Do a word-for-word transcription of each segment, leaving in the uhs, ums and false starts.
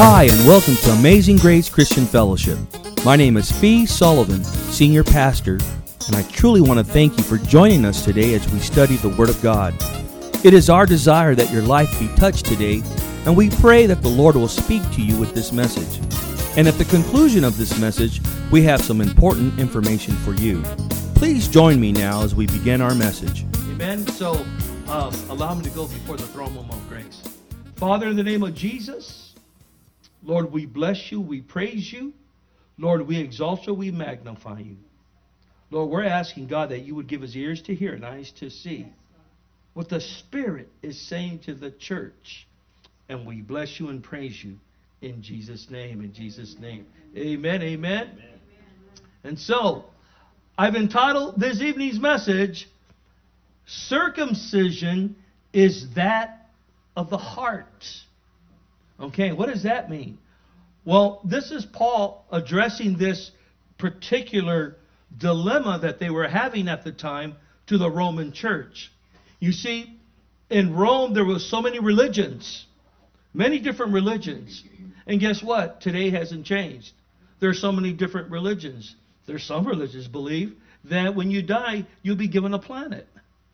Hi, and welcome to Amazing Grace Christian Fellowship. My name is Fee Sullivan, Senior Pastor, and I truly want to thank you for joining us today as we study the Word of God. It is our desire that your life be touched today, and we pray that the Lord will speak to you with this message. And at the conclusion of this message, we have some important information for you. Please join me now as we begin our message. Amen. So, um, allow me to go before the throne room of grace. Father, in the name of Jesus, Lord, we bless you, we praise you. Lord, we exalt you, we magnify you. Lord, we're asking, God, that you would give us ears to hear and eyes to see what the Spirit is saying to the church. And we bless you and praise you in Jesus' name, in Jesus' name. Amen, amen. Amen. And so, I've entitled this evening's message, Circumcision is that of the heart. Okay, what does that mean? Well, this is Paul addressing this particular dilemma that they were having at the time to the Roman church. You see, in Rome there were so many religions, many different religions. And guess what? Today hasn't changed. There's so many different religions. There's some religions believe that when you die, you'll be given a planet.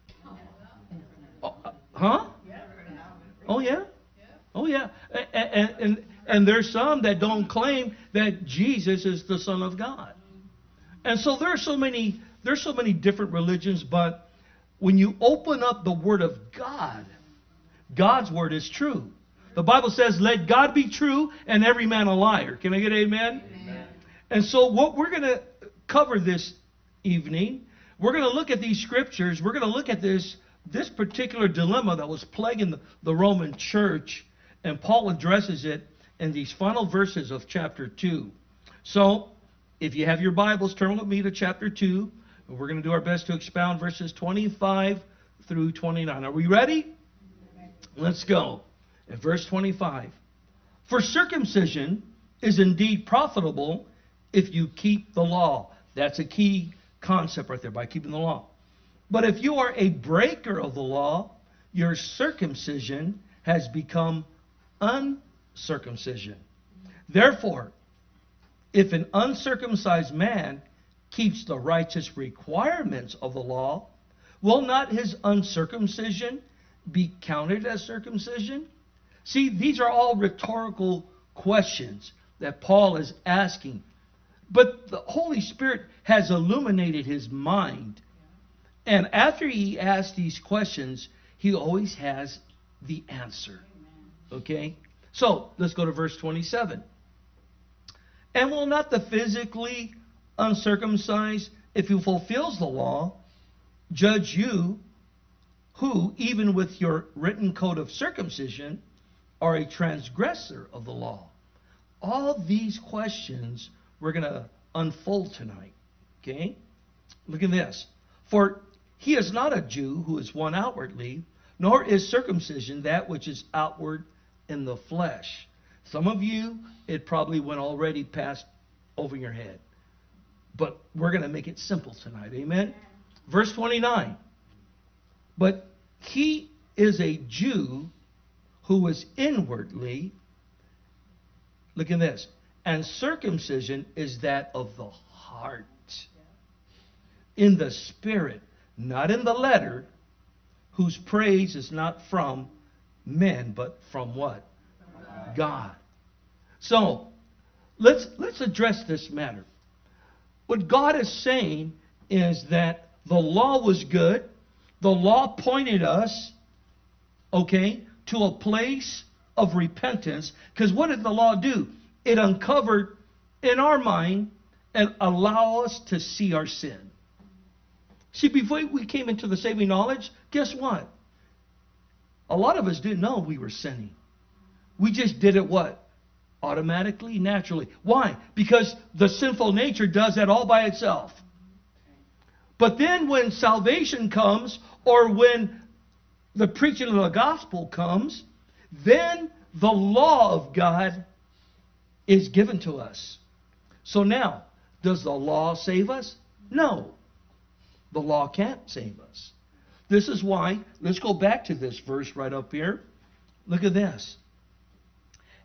Oh, huh? Oh, yeah? Oh, yeah. And, and, and, and there's some that don't claim that Jesus is the Son of God. And so there's so many, there's so many different religions, but when you open up the Word of God, God's Word is true. The Bible says, let God be true and every man a liar. Can I get an amen? Amen. And so what we're going to cover this evening, we're going to look at these scriptures. We're going to look at this, this particular dilemma that was plaguing the, the Roman church. And Paul addresses it in these final verses of chapter two. So, if you have your Bibles, turn with me to chapter two. And we're going to do our best to expound verses twenty-five through twenty-nine. Are we ready? Let's go. At verse twenty-five. For circumcision is indeed profitable if you keep the law. That's a key concept right there, by keeping the law. But if you are a breaker of the law, your circumcision has become uncircumcision. Therefore, if an uncircumcised man keeps the righteous requirements of the law, will not his uncircumcision be counted as circumcision? See, these are all rhetorical questions that Paul is asking. But the Holy Spirit has illuminated his mind. And after he asks these questions, he always has the answer. Okay? So, let's go to verse twenty-seven. And will not the physically uncircumcised, if he fulfills the law, judge you, who, even with your written code of circumcision, are a transgressor of the law? All these questions we're going to unfold tonight. Okay? Look at this. For he is not a Jew who is one outwardly, nor is circumcision that which is outward in the flesh. Some of you, it probably went already past over your head. But we're going to make it simple tonight. Amen? Verse twenty-nine. But he is a Jew who is inwardly, look at this, and circumcision is that of the heart, in the spirit, not in the letter, whose praise is not from men, but from what? God. God. So, let's let's address this matter. What God is saying is that the law was good. The law pointed us, okay, to a place of repentance. Because what did the law do? It uncovered in our mind and allow us to see our sin. See, before we came into the saving knowledge, guess what? A lot of us didn't know we were sinning. We just did it what? Automatically, naturally. Why? Because the sinful nature does that all by itself. But then when salvation comes, or when the preaching of the gospel comes, then the law of God is given to us. So now, does the law save us? No. The law can't save us. This is why, let's go back to this verse right up here. Look at this.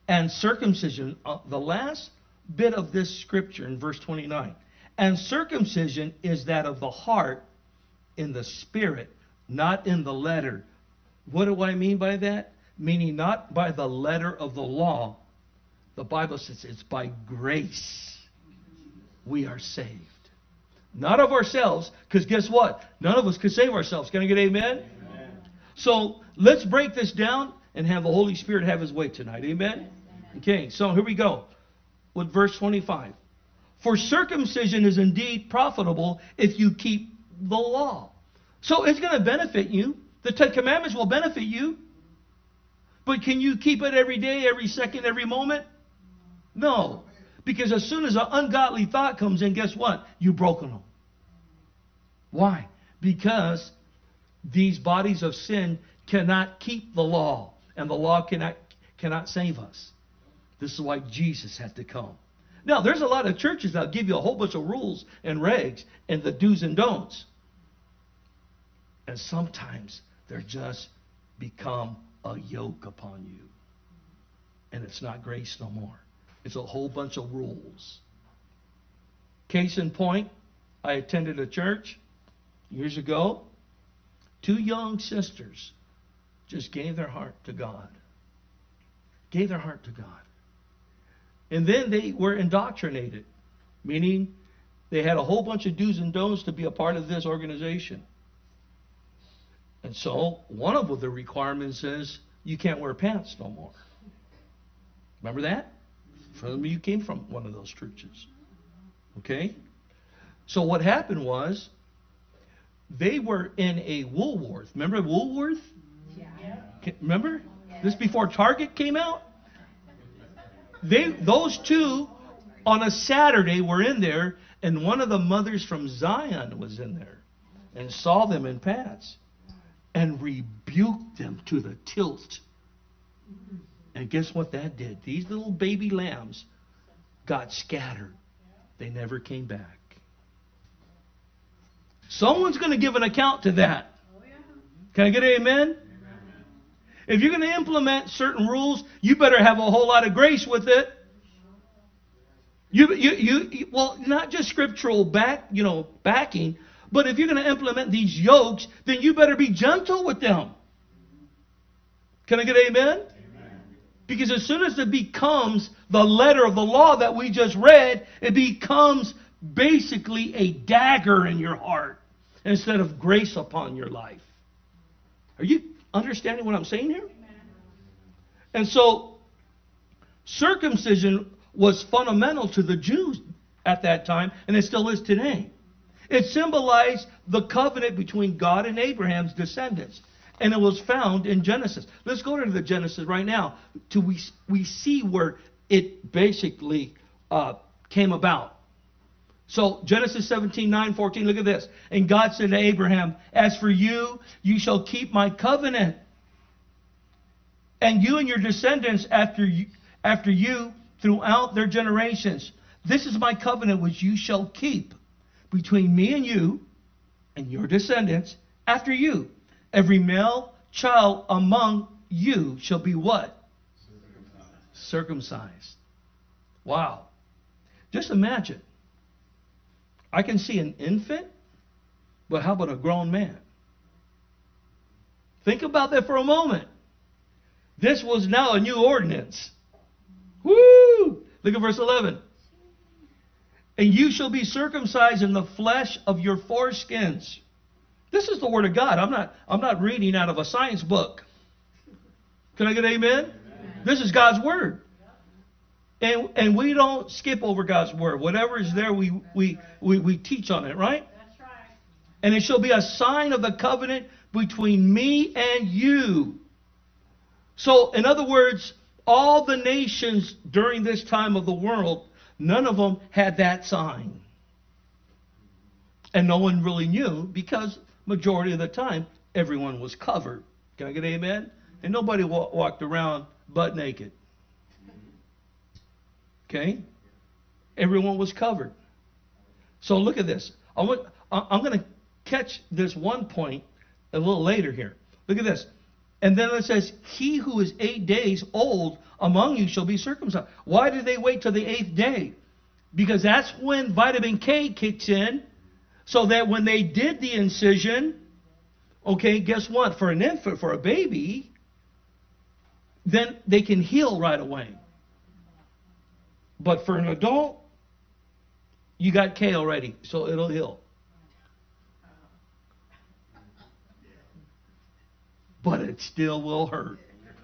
And circumcision, uh, the last bit of this scripture in verse twenty-nine. And circumcision is that of the heart in the spirit, not in the letter. What do I mean by that? Meaning not by the letter of the law. The Bible says it's by grace we are saved. Not of ourselves, because guess what? None of us can save ourselves. Can I get amen? Amen? So let's break this down and have the Holy Spirit have His way tonight. Amen? Okay, so here we go with verse twenty-five. For circumcision is indeed profitable if you keep the law. So it's going to benefit you. The Ten Commandments will benefit you. But can you keep it every day, every second, every moment? No. Because as soon as an ungodly thought comes in, guess what? You've broken them. Why? Because these bodies of sin cannot keep the law. And the law cannot, cannot save us. This is why Jesus had to come. Now, there's a lot of churches that give you a whole bunch of rules and regs and the do's and don'ts. And sometimes they're just become a yoke upon you. And it's not grace no more. It's a whole bunch of rules. Case in point, I attended a church years ago. Two young sisters just gave their heart to God. Gave their heart to God. And then they were indoctrinated, meaning they had a whole bunch of do's and don'ts to be a part of this organization. And so one of the requirements is you can't wear pants no more. Remember that? Some of you came from one of those churches. Okay? So what happened was they were in a Woolworth. Remember Woolworth? Yeah. Remember? This before Target came out? They, those two, on a Saturday, were in there, and one of the mothers from Zion was in there and saw them in pants and rebuked them to the tilt. And guess what that did? These little baby lambs got scattered. They never came back. Someone's going to give an account to that. Can I get an amen? If you're going to implement certain rules, you better have a whole lot of grace with it. You, you, you, well, not just scriptural back, you know, backing, but if you're going to implement these yokes, then you better be gentle with them. Can I get an amen? Amen? Because as soon as it becomes the letter of the law that we just read, it becomes basically a dagger in your heart instead of grace upon your life. Are you understanding what I'm saying here? And so, circumcision was fundamental to the Jews at that time, and it still is today. It symbolized the covenant between God and Abraham's descendants, and it was found in Genesis. Let's go to the Genesis right now to we we see where it basically uh, came about. So Genesis seventeen, nine, fourteen, look at this. And God said to Abraham, as for you, you shall keep my covenant. And you and your descendants after you, after you throughout their generations. This is my covenant which you shall keep between me and you and your descendants after you. Every male child among you shall be what? Circumcised. Circumcised. Wow. Just imagine. I can see an infant, but how about a grown man? Think about that for a moment. This was now a new ordinance. Woo! Look at verse eleven. And you shall be circumcised in the flesh of your foreskins. This is the word of God. I'm not, I'm not reading out of a science book. Can I get an amen? Amen. This is God's word. And, and we don't skip over God's word. Whatever is there, we, we, we, we teach on it, right? That's right. And it shall be a sign of the covenant between me and you. So, in other words, all the nations during this time of the world, none of them had that sign. And no one really knew because majority of the time, everyone was covered. Can I get an amen? And nobody wa- walked around butt naked. Okay? Everyone was covered. So look at this. I want, I'm going to catch this one point a little later here. Look at this. And then it says, he who is eight days old among you shall be circumcised. Why did they wait till the eighth day? Because that's when vitamin K kicks in, so that when they did the incision, okay, guess what? For an infant, for a baby, then they can heal right away. But for an adult, you got K already, so it'll heal. But it still will hurt.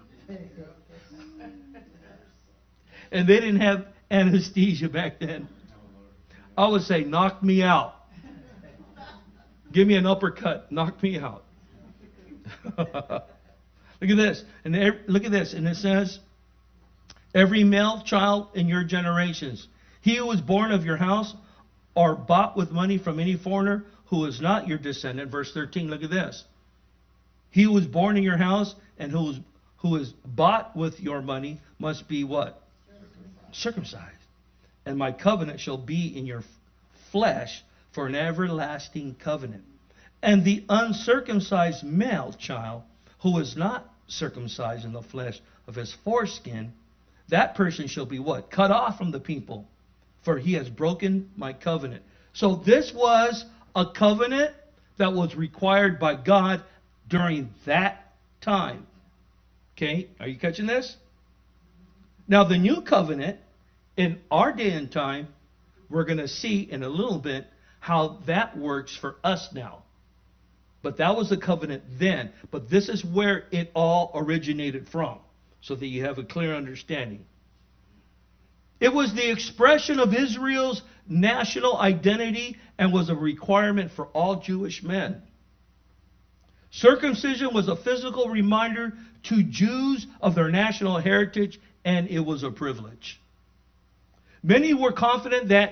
And they didn't have anesthesia back then. I would say, knock me out. Give me an uppercut. Knock me out. Look at this. And there, look at this. And it says, every male child in your generations, he who was born of your house or bought with money from any foreigner who is not your descendant. Verse thirteen, look at this. He who was born in your house and who is, who is bought with your money must be what? Circumcised. And my covenant shall be in your flesh for an everlasting covenant. And the uncircumcised male child who is not circumcised in the flesh of his foreskin, that person shall be what? Cut off from the people, for he has broken my covenant. So this was a covenant that was required by God during that time. Okay, are you catching this? Now the new covenant, in our day and time, we're going to see in a little bit how that works for us now. But that was the covenant then. But this is where it all originated from, so that you have a clear understanding. It was the expression of Israel's national identity and was a requirement for all Jewish men. Circumcision was a physical reminder to Jews of their national heritage, and it was a privilege. Many were confident that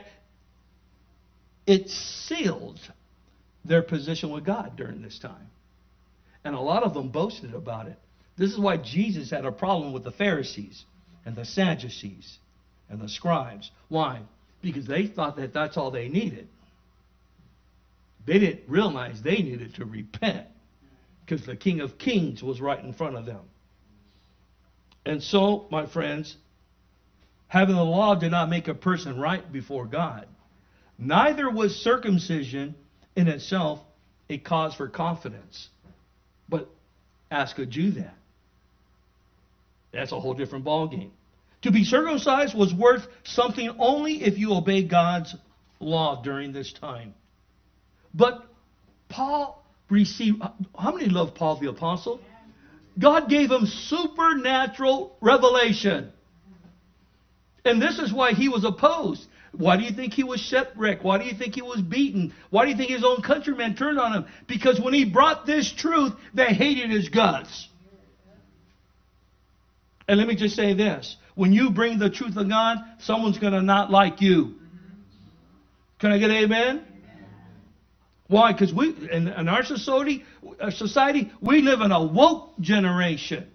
it sealed their position with God during this time. And a lot of them boasted about it. This is why Jesus had a problem with the Pharisees and the Sadducees and the scribes. Why? Because they thought that that's all they needed. They didn't realize they needed to repent, because the King of Kings was right in front of them. And so, my friends, having the law did not make a person right before God. Neither was circumcision in itself a cause for confidence. But ask a Jew that. That's a whole different ballgame. To be circumcised was worth something only if you obey God's law during this time. But Paul received, how many love Paul the Apostle? God gave him supernatural revelation. And this is why he was opposed. Why do you think he was shipwrecked? Why do you think he was beaten? Why do you think his own countrymen turned on him? Because when he brought this truth, they hated his guts. And let me just say this. When you bring the truth of God, someone's going to not like you. Can I get an amen? Why? Because we, in, in our society, our society, we live in a woke generation.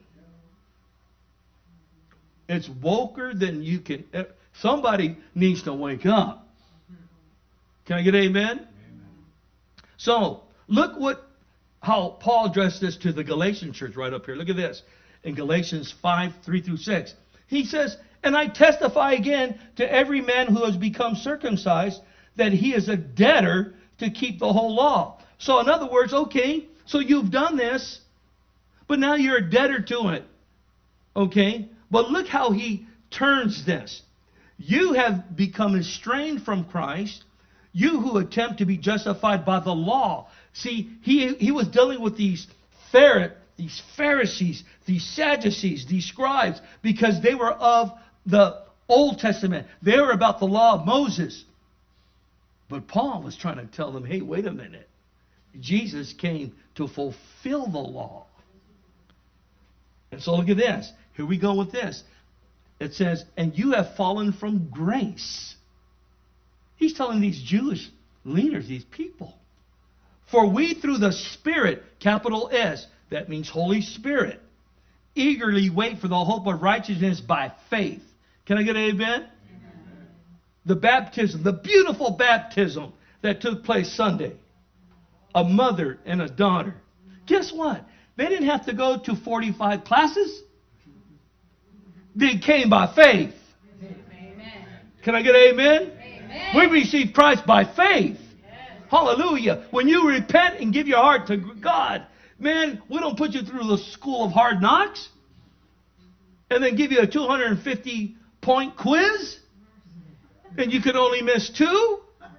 It's woker than you can. Somebody needs to wake up. Can I get an amen? Amen. So, look what how Paul addressed this to the Galatian church right up here. Look at this. In Galatians five, three through six. He says, and I testify again to every man who has become circumcised that he is a debtor to keep the whole law. So in other words, okay, so you've done this, but now you're a debtor to it. Okay? But look how he turns this. You have become estranged from Christ, you who attempt to be justified by the law. See, he, he was dealing with these Pharisees, these Pharisees, these Sadducees, these scribes, because they were of the Old Testament. They were about the law of Moses. But Paul was trying to tell them, hey, wait a minute. Jesus came to fulfill the law. And so look at this. Here we go with this. It says, and you have fallen from grace. He's telling these Jewish leaders, these people. For we through the Spirit, capital S, that means Holy Spirit, eagerly wait for the hope of righteousness by faith. Can I get an amen? Amen. The baptism, the beautiful baptism that took place Sunday. A mother and a daughter. Guess what? They didn't have to go to forty-five classes. They came by faith. Amen. Can I get an amen? Amen. We receive Christ by faith. Yes. Hallelujah. When you repent and give your heart to God, man, we don't put you through the school of hard knocks and then give you a two hundred fifty point quiz and you could only miss two.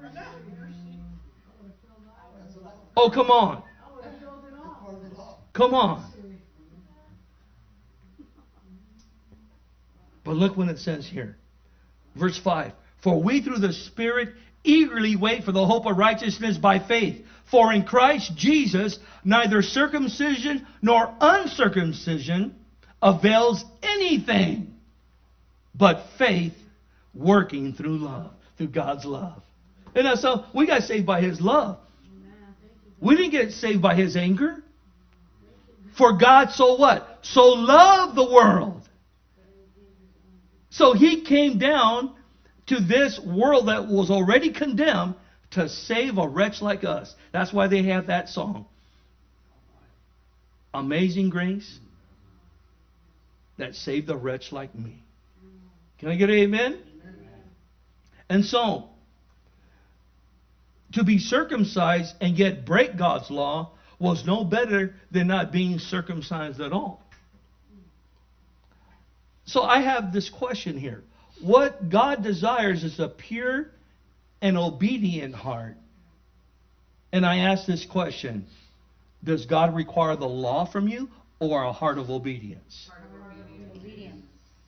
Oh, come on. Come on. But look what it says here. Verse five. For we through the Spirit eagerly wait for the hope of righteousness by faith. For in Christ Jesus neither circumcision nor uncircumcision avails anything, but faith working through love, through God's love. And that's how we got saved by His love. We didn't get saved by His anger. For God so what? So loved the world. So He came down to this world that was already condemned to save a wretch like us. That's why they have that song. Amazing grace that saved a wretch like me. Can I get an amen? Amen. And so, to be circumcised and yet break God's law was no better than not being circumcised at all. So I have this question here. What God desires is a pure and obedient heart. And I ask this question. Does God require the law from you or a heart of obedience? Heart of obedience.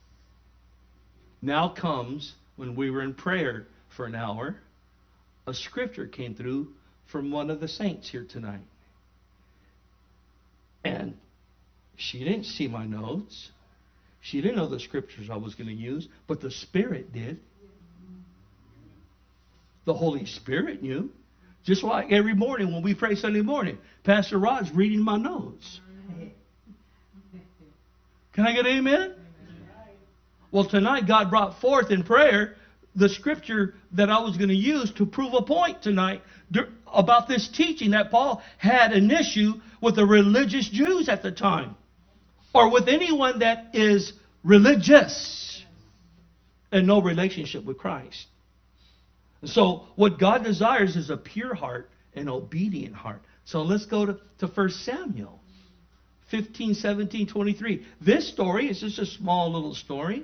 Now comes, when we were in prayer for an hour, a scripture came through from one of the saints here tonight. And she didn't see my notes. She didn't know the scriptures I was going to use, but the Spirit did. The Holy Spirit knew. Just like every morning when we pray Sunday morning, Pastor Rod's reading my notes. Can I get an amen? Well, tonight God brought forth in prayer the scripture that I was going to use to prove a point tonight about this teaching that Paul had an issue with the religious Jews at the time, or with anyone that is religious and no relationship with Christ. So what God desires is a pure heart, an obedient heart. So let's go to, to First Samuel fifteen, seventeen, twenty-three. This story is just a small little story.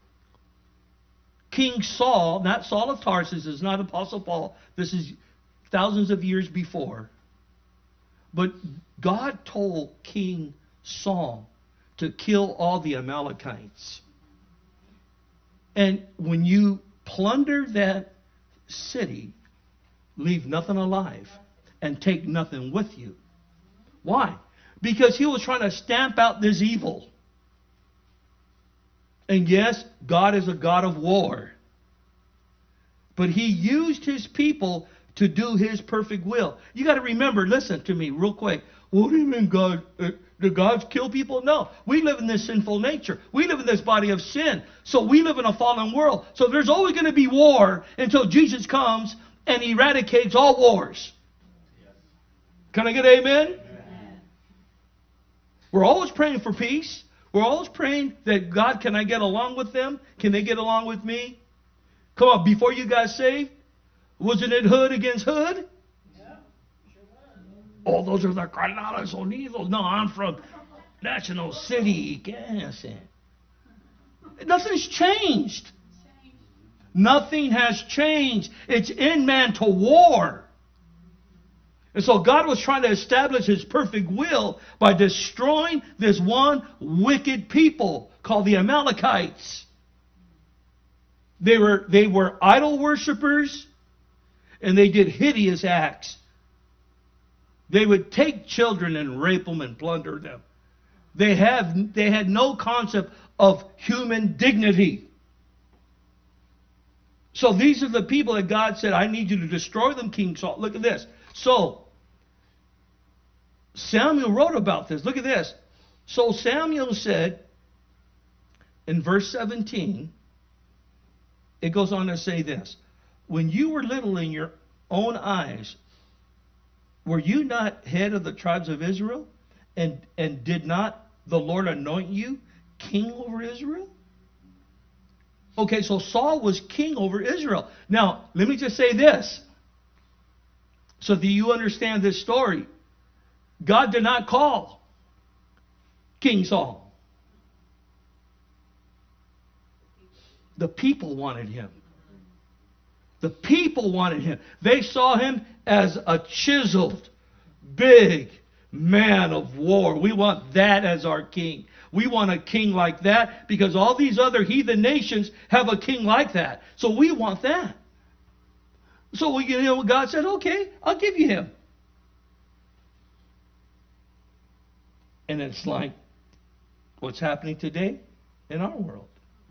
King Saul, not Saul of Tarsus, is not Apostle Paul. This is thousands of years before. But God told King Saul to kill all the Amalekites. And when you plunder that city, leave nothing alive and take nothing with you. Why? Because he was trying to stamp out this evil. And yes, God is a God of war. But He used His people to do His perfect will. You got to remember, listen to me real quick. What do you mean God, uh, do gods kill people? No. We live in this sinful nature. We live in this body of sin. So we live in a fallen world. So there's always going to be war until Jesus comes and eradicates all wars. Can I get an amen? Amen. We're always praying for peace. We're always praying that God, can I get along with them? Can they get along with me? Come on, before you got saved, wasn't it hood against hood? Yeah, sure was. Oh, those are the Cardenales Unidos. No, I'm from National City, Kansas. Nothing's changed. Nothing has changed. It's in man to war. And so God was trying to establish His perfect will by destroying this one wicked people called the Amalekites. They were, they were idol worshippers, and they did hideous acts. They would take children and rape them and plunder them. They, have, they had no concept of human dignity. So these are the people that God said, I need you to destroy them, King Saul. Look at this. So Samuel wrote about this. Look at this. So Samuel said in verse seventeen, it goes on to say this. When you were little in your own eyes, were you not head of the tribes of Israel? And, and did not the Lord anoint you king over Israel? Okay, so Saul was king over Israel. Now, let me just say this, so that you understand this story. God did not call King Saul. The people wanted him. The people wanted him. They saw him as a chiseled, big man of war. We want that as our king. We want a king like that because all these other heathen nations have a king like that. So we want that. So we, you know, God said, okay, I'll give you him. And it's like what's happening today in our world.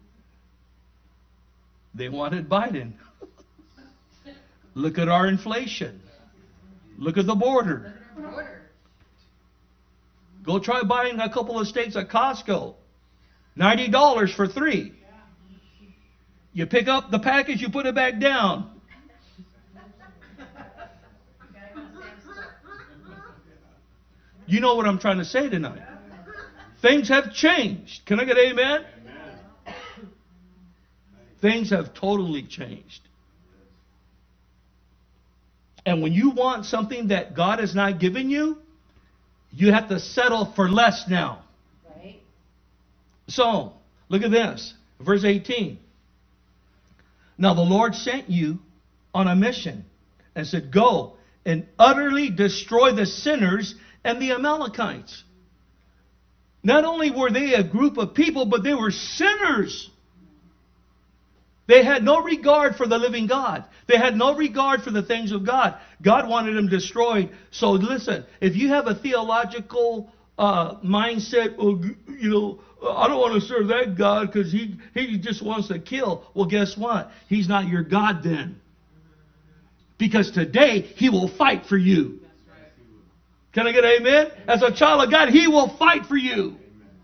They wanted Biden. Look at our inflation. Look at the border. Go try buying a couple of steaks at Costco. ninety dollars for three. You pick up the package, you put it back down. You know what I'm trying to say tonight. Things have changed. Can I get amen? Amen. Things have totally changed. And when you want something that God has not given you, you have to settle for less now. Right. So, look at this. Verse eighteen. Now the Lord sent you on a mission and said, go and utterly destroy the sinners and the Amalekites. Not only were they a group of people, but they were sinners. They had no regard for the living God. They had no regard for the things of God. God wanted them destroyed. So listen, if you have a theological uh, mindset, well, you know, I don't want to serve that God because he, he just wants to kill. Well, guess what? He's not your God then. Because today, he will fight for you. Can I get an amen? As a child of God, he will fight for you.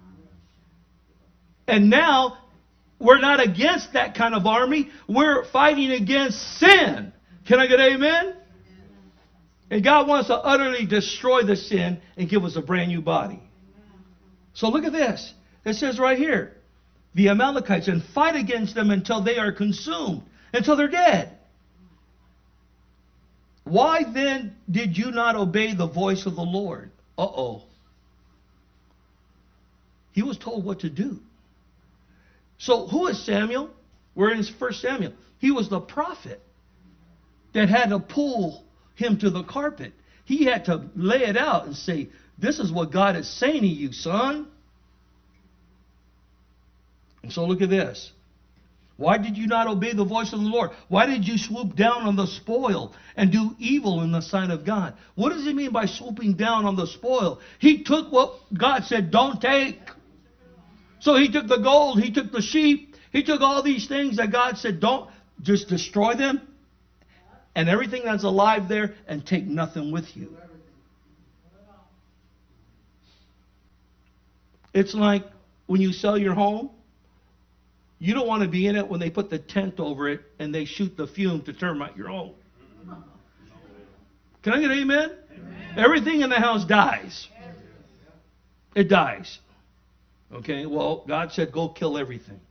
And now, we're not against that kind of army. We're fighting against sin. Can I get an amen? And God wants to utterly destroy the sin and give us a brand new body. So look at this. It says right here, the Amalekites, and fight against them until they are consumed, until they're dead. Why then did you not obey the voice of the Lord? Uh-oh. He was told what to do. So who is Samuel? We're in First Samuel. He was the prophet that had to pull him to the carpet. He had to lay it out and say, this is what God is saying to you, son. And so look at this. Why did you not obey the voice of the Lord? Why did you swoop down on the spoil and do evil in the sight of God? What does he mean by swooping down on the spoil? He took what God said, don't take. So he took the gold, he took the sheep, he took all these things that God said, don't, just destroy them. And everything that's alive there, and take nothing with you. It's like when you sell your home. You don't want to be in it when they put the tent over it and they shoot the fume to termite your home. Can I get an amen? Amen? Everything in the house dies. It dies. Okay, well, God said go kill everything.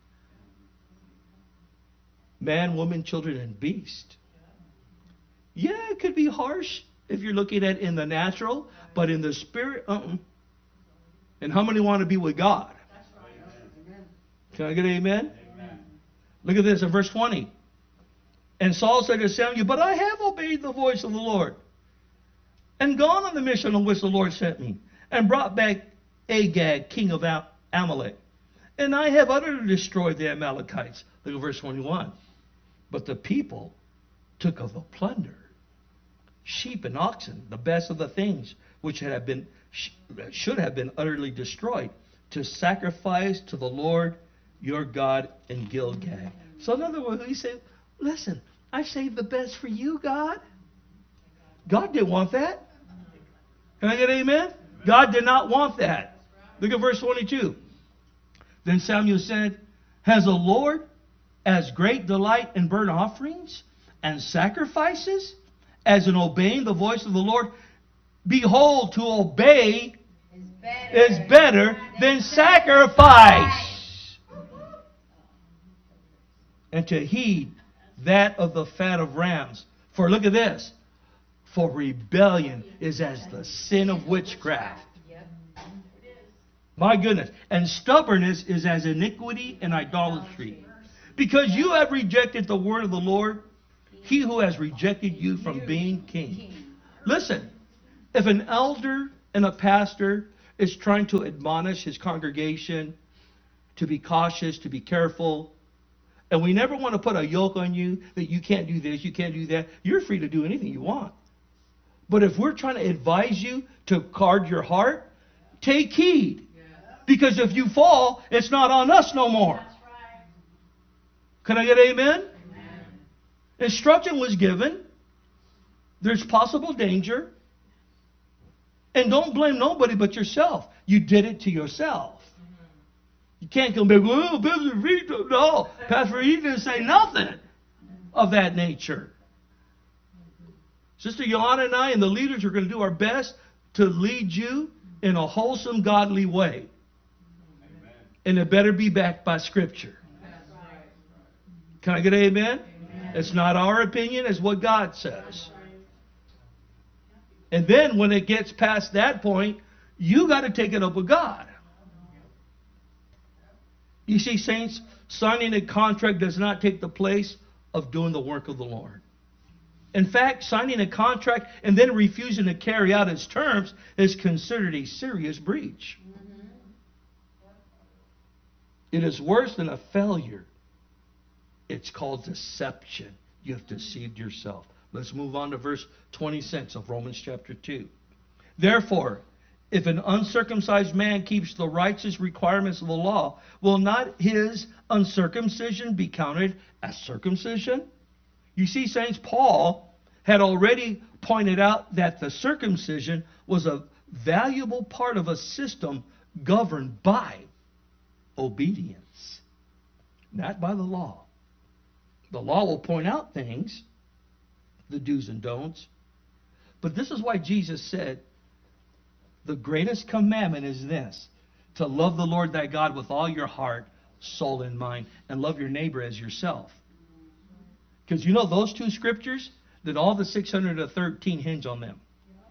Man, woman, children, and beast. Yeah, it could be harsh if you're looking at it in the natural, but in the spirit, uh-uh. And how many want to be with God? Can I get an amen? Amen? Look at this in verse twenty. And Saul said to Samuel, but I have obeyed the voice of the Lord and gone on the mission on which the Lord sent me and brought back Agag, king of Amalek. And I have utterly destroyed the Amalekites. Look at verse twenty-one. But the people took of the plunder, sheep and oxen, the best of the things which had been should have been utterly destroyed, to sacrifice to the Lord your God in Gilgal. So in other words, he said, listen, I saved the best for you, God. God didn't want that. Can I get an amen? God did not want that. Look at verse twenty-two. Then Samuel said, has the Lord as great delight in burnt offerings and sacrifices as in obeying the voice of the Lord? Behold, to obey is better than sacrifice. And to heed that of the fat of rams. For look at this. For rebellion is as the sin of witchcraft. My goodness. And stubbornness is as iniquity and idolatry. Because you have rejected the word of the Lord, he who has rejected you from being king. Listen, if an elder and a pastor is trying to admonish his congregation to be cautious, to be careful, and we never want to put a yoke on you that you can't do this, you can't do that, you're free to do anything you want. But if we're trying to advise you to guard your heart, take heed. Because if you fall, it's not on us no more. Can I get amen? Amen? Instruction was given. There's possible danger. And don't blame nobody but yourself. You did it to yourself. You can't come back, well, Pastor Vito. No, Pastor Vito didn't say nothing of that nature. Sister Johanna and I and the leaders are going to do our best to lead you in a wholesome, godly way. Amen. And it better be backed by Scripture. Can I get an amen? Amen? It's not our opinion, it's what God says. And then when it gets past that point, you got to take it up with God. You see, saints, signing a contract does not take the place of doing the work of the Lord. In fact, signing a contract and then refusing to carry out its terms is considered a serious breach. Mm-hmm. It is worse than a failure. It's called deception. You have deceived yourself. Let's move on to verse twenty-six of Romans chapter two. Therefore, if an uncircumcised man keeps the righteous requirements of the law, will not his uncircumcision be counted as circumcision? You see, saints, Paul had already pointed out that the circumcision was a valuable part of a system governed by obedience, not by the law. The law will point out things, the do's and don'ts. But this is why Jesus said, the greatest commandment is this, to love the Lord thy God with all your heart, soul, and mind, and love your neighbor as yourself. Because you know those two scriptures, that all the six hundred thirteen hinge on them.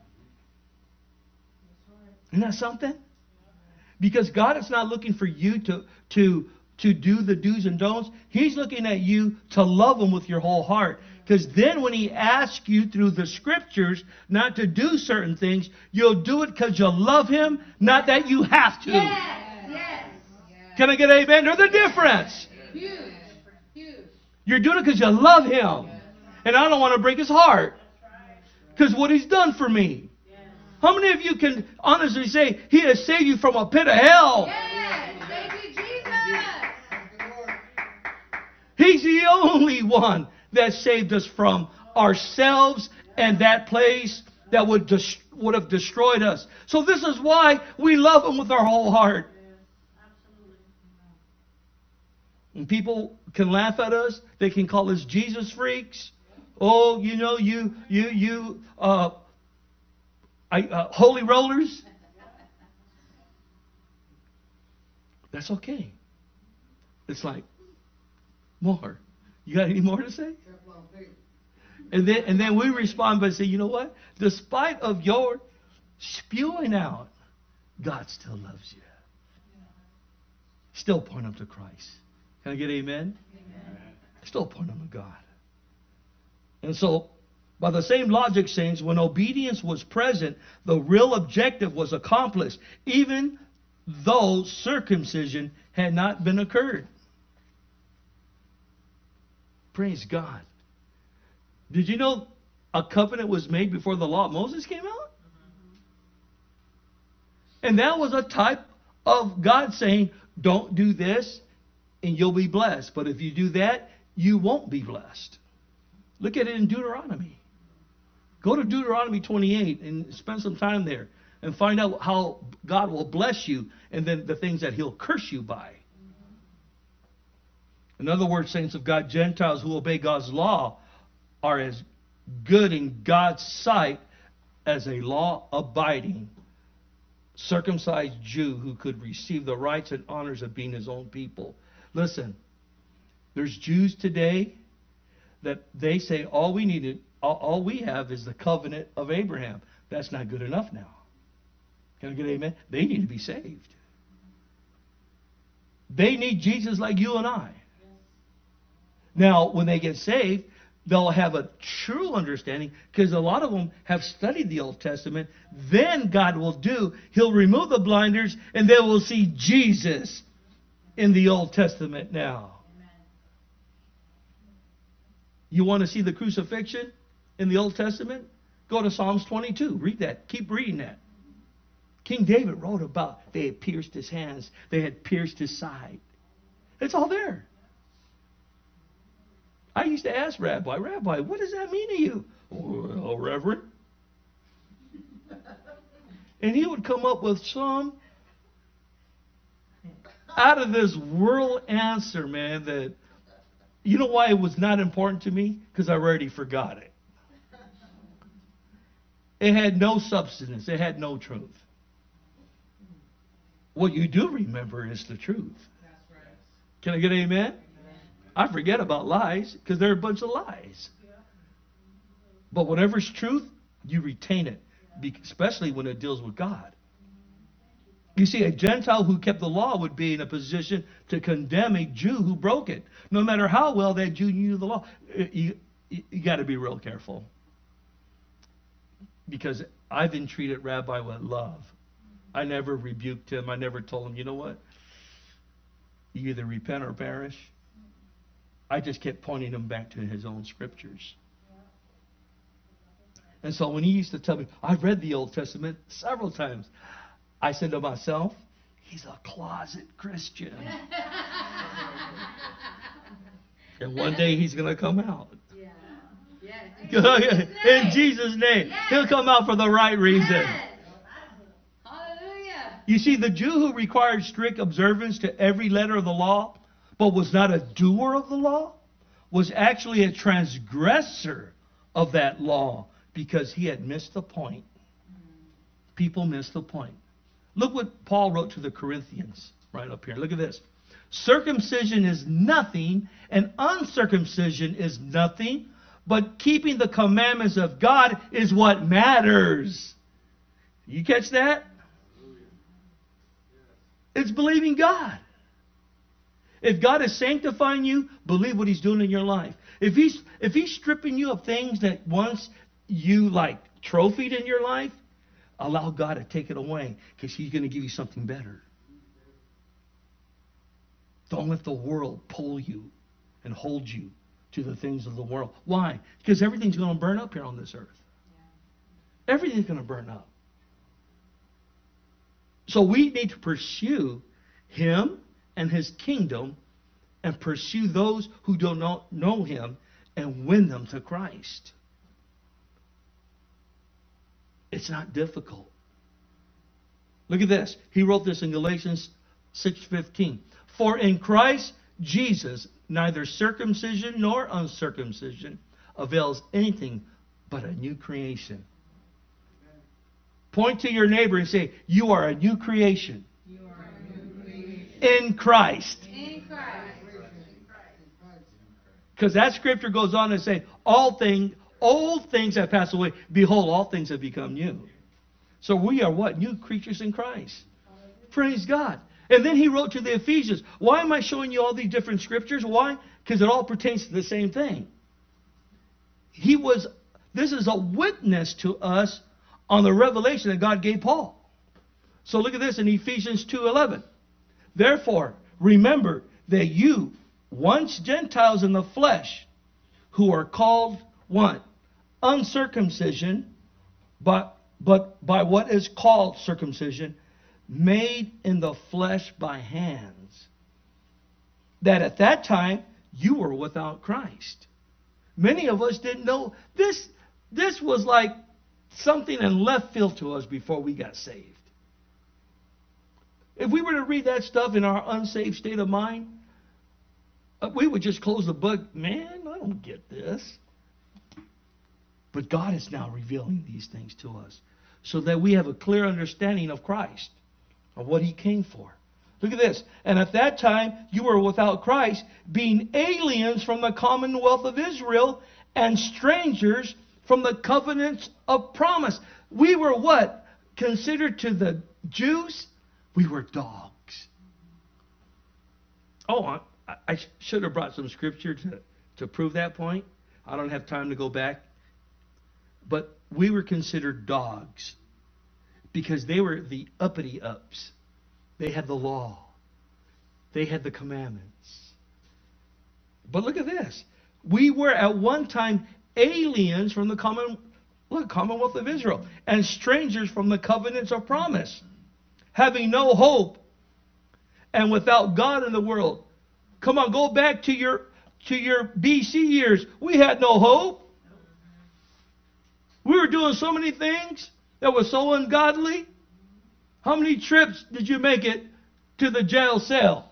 Isn't that something? Because God is not looking for you to, to, to do the do's and don'ts. He's looking at you to love Him with your whole heart. Because then when He asks you through the scriptures not to do certain things, you'll do it because you love Him, not that you have to. Yes, yes. Can I get an amen? There's a difference. Huge, huge. You're doing it because you love Him. And I don't want to break His heart. Because what He's done for me. How many of you can honestly say He has saved you from a pit of hell? Yes, thank you, Jesus. He's the only one that saved us from ourselves and that place that would des- would have destroyed us. So this is why we love Him with our whole heart. And people can laugh at us. They can call us Jesus freaks. Oh, you know, you, you, you, uh, I, uh, holy rollers. That's okay. It's like, more. You got any more to say? And then, and then we respond by saying, you know what? Despite of your spewing out, God still loves you. Still point them to Christ. Can I get amen? Amen. Still point them to God. And so, by the same logic, saints, when obedience was present, the real objective was accomplished, even though circumcision had not been occurred. Praise God. Did you know a covenant was made before the law of Moses came out? And that was a type of God saying, don't do this and you'll be blessed. But if you do that, you won't be blessed. Look at it in Deuteronomy. Go to Deuteronomy twenty-eight and spend some time there and find out how God will bless you and then the things that He'll curse you by. In other words, saints of God, Gentiles who obey God's law are as good in God's sight as a law-abiding circumcised Jew who could receive the rights and honors of being his own people. Listen, there's Jews today that they say all we needed, all, all we have is the covenant of Abraham. That's not good enough now. Can I get an amen? They need to be saved. They need Jesus like you and I. Now, when they get saved, they'll have a true understanding, because a lot of them have studied the Old Testament. Then God will do, He'll remove the blinders, and they will see Jesus in the Old Testament now. Amen. You want to see the crucifixion in the Old Testament? Go to Psalms twenty-two. Read that. Keep reading that. King David wrote about they had pierced his hands. They had pierced his side. It's all there. I used to ask Rabbi, Rabbi, what does that mean to you? Well, Reverend. And he would come up with some out of this world answer, man, that, you know why it was not important to me? Because I already forgot it. It had no substance. It had no truth. What you do remember is the truth. Can I get an amen? I forget about lies because they're a bunch of lies. But whatever's truth, you retain it, especially when it deals with God. You see, a Gentile who kept the law would be in a position to condemn a Jew who broke it. No matter how well that Jew knew the law. You, you, you got to be real careful. Because I've entreated Rabbi with love. I never rebuked him. I never told him, you know what? You either repent or perish. I just kept pointing him back to his own scriptures. And so when he used to tell me, I've read the Old Testament several times, I said to myself, he's a closet Christian. And one day he's going to come out. Yeah. Yeah. In Jesus' name. Yes. He'll come out for the right reason. Yes. Hallelujah. You see, the Jew who required strict observance to every letter of the law, but was not a doer of the law, was actually a transgressor of that law because he had missed the point. People missed the point. Look what Paul wrote to the Corinthians right up here. Look at this. Circumcision is nothing, and uncircumcision is nothing, but keeping the commandments of God is what matters. You catch that? It's believing God. If God is sanctifying you, believe what He's doing in your life. If He's if He's stripping you of things that once you like trophied in your life, allow God to take it away, because He's going to give you something better. Don't let the world pull you and hold you to the things of the world. Why? Because everything's going to burn up here on this earth. Everything's going to burn up. So we need to pursue Him and His kingdom, and pursue those who do not know Him and win them to Christ. It's not difficult. Look at this. He wrote this in Galatians six fifteen. For in Christ Jesus, neither circumcision nor uncircumcision avails anything but a new creation. Point to your neighbor and say, you are a new creation. You are a new creation. In Christ. In Christ. Because that scripture goes on to say, all things, old things have passed away. Behold, all things have become new. So we are what? New creatures in Christ. Praise God. And then he wrote to the Ephesians. Why am I showing you all these different scriptures? Why? Because it all pertains to the same thing. He was, this is a witness to us on the revelation that God gave Paul. So look at this in Ephesians two eleven. Therefore, remember that you, once Gentiles in the flesh, who are called what? Uncircumcision, but, but by what is called circumcision, made in the flesh by hands, that at that time you were without Christ. Many of us didn't know this. This was like something in left field to us before we got saved. If we were to read that stuff in our unsaved state of mind, we would just close the book. Man, I don't get this. But God is now revealing these things to us so that we have a clear understanding of Christ. of what he came for. Look at this. And at that time you were without Christ, being aliens from the commonwealth of Israel and strangers from the covenants of promise. We were what? Considered to the Jews, we were dogs. Oh, I, I should have brought some scripture to, to prove that point. I don't have time to go back. But we were considered dogs because they were the uppity ups. They had the law. They had the commandments. But look at this. We were at one time aliens from the common, look, Commonwealth of Israel and strangers from the covenants of promise, having no hope and without God in the world. Come on, go back to your to your B C years. We had no hope. We were doing so many things that were so ungodly. How many trips did you make it to the jail cell?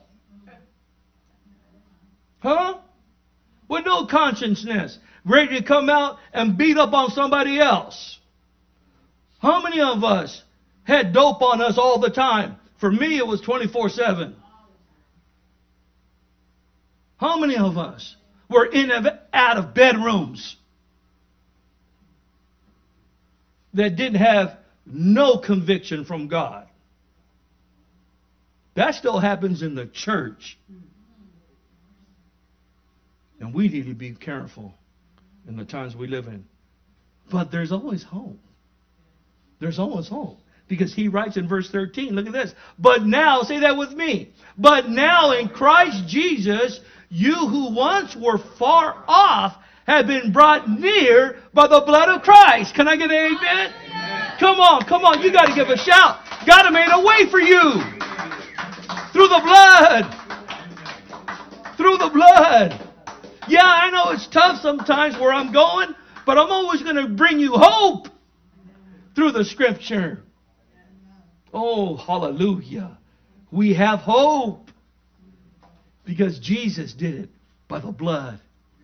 Huh? With no consciousness. Ready to come out and beat up on somebody else. How many of us had dope on us all the time? For me, it was twenty-four seven. How many of us were in and out of bedrooms that didn't have no conviction from God? That still happens in the church. And we need to be careful in the times we live in. But there's always hope. There's always hope. Because he writes in verse thirteen, look at this. But now, say that with me. But now in Christ Jesus, you who once were far off have been brought near by the blood of Christ. Can I get an amen? Amen. Come on, come on. You got to give a shout. God has made a way for you. Through the blood. Through the blood. Yeah, I know it's tough sometimes where I'm going, but I'm always going to bring you hope through the scripture. Oh, hallelujah. We have hope because Jesus did it by the blood.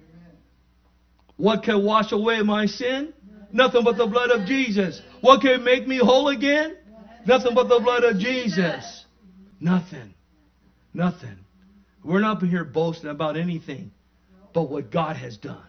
What can wash away my sin? Nothing but the blood of Jesus. What can make me whole again? Nothing but the blood of Jesus. Nothing. Nothing. We're not here boasting about anything but what God has done.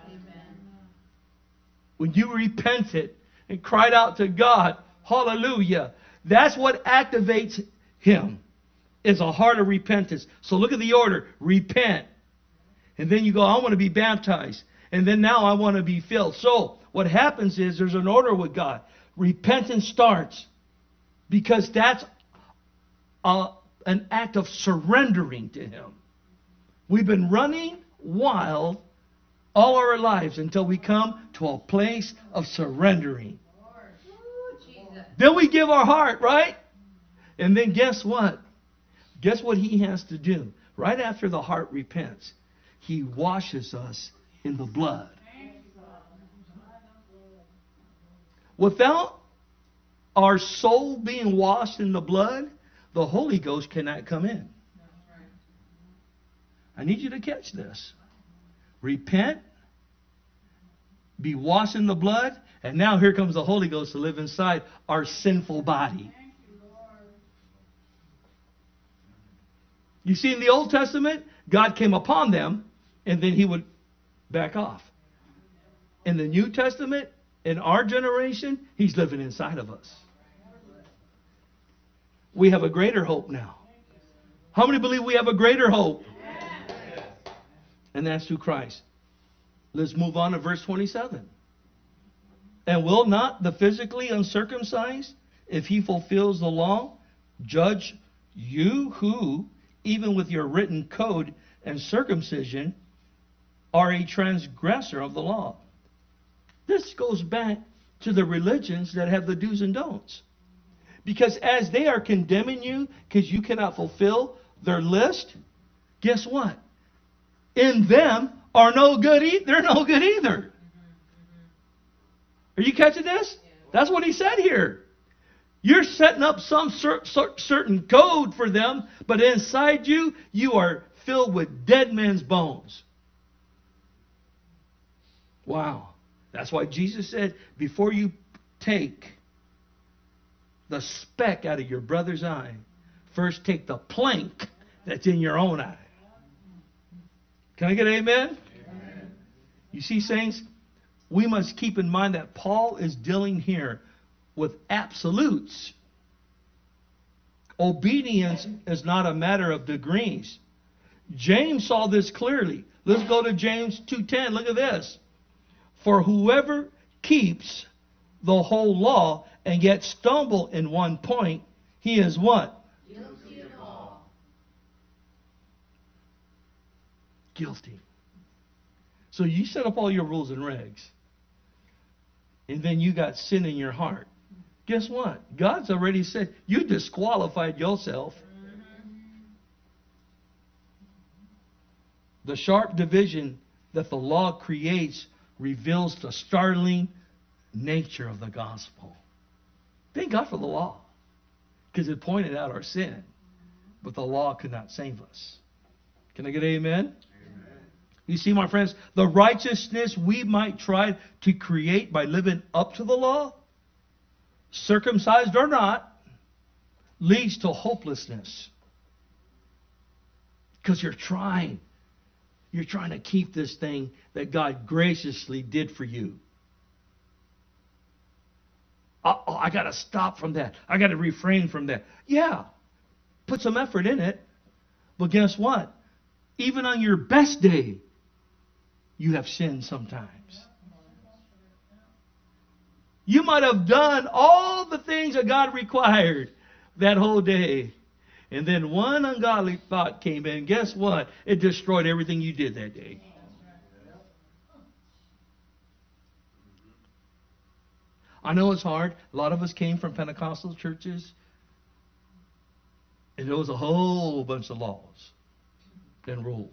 When you repented and cried out to God, hallelujah, that's what activates Him, is a heart of repentance. So look at the order. Repent. And then you go, I want to be baptized. And then now I want to be filled. So what happens is there's an order with God. Repentance starts because that's a, an act of surrendering to Him. We've been running wild all our lives until we come to a place of surrendering. Then we give our heart, right? And then guess what? Guess what He has to do? Right after the heart repents, He washes us in the blood. Without our soul being washed in the blood, the Holy Ghost cannot come in. I need you to catch this. Repent, be washed in the blood, and now here comes the Holy Ghost to live inside our sinful body. You see, in the Old Testament, God came upon them, and then He would back off. In the New Testament, in our generation, He's living inside of us. We have a greater hope now. How many believe we have a greater hope? And that's through Christ. Let's move on to verse twenty-seven. And will not the physically uncircumcised, if he fulfills the law, judge you who, even with your written code and circumcision, are a transgressor of the law? This goes back to the religions that have the do's and don'ts. Because as they are condemning you because you cannot fulfill their list, guess what? In them are no good e- they're no good either. Are you catching this? That's what he said here. You're setting up some cer- cer- certain code for them, but inside you, you are filled with dead men's bones. Wow. That's why Jesus said, before you take the speck out of your brother's eye, first take the plank that's in your own eye. Can I get an amen? Amen. You see, saints, we must keep in mind that Paul is dealing here with absolutes. Obedience is not a matter of degrees. James saw this clearly. Let's go to James two ten. Look at this. For whoever keeps the whole law and yet stumble in one point, he is what? Guilty of all. Guilty. So you set up all your rules and regs, and then you got sin in your heart. Guess what? God's already said you disqualified yourself. The sharp division that the law creates reveals the startling nature of the gospel. Thank God for the law, because it pointed out our sin, but the law could not save us. Can I get an amen? Amen. You see, my friends, the righteousness we might try to create by living up to the law, circumcised or not, leads to hopelessness. Because you're trying. You're trying to keep this thing that God graciously did for you. Oh, oh, I got to stop from that. I got to refrain from that. Yeah, put some effort in it. But guess what? Even on your best day, you have sinned sometimes. You might have done all the things that God required that whole day. And then one ungodly thought came in. Guess what? It destroyed everything you did that day. I know it's hard. A lot of us came from Pentecostal churches. And there was a whole bunch of laws and rules.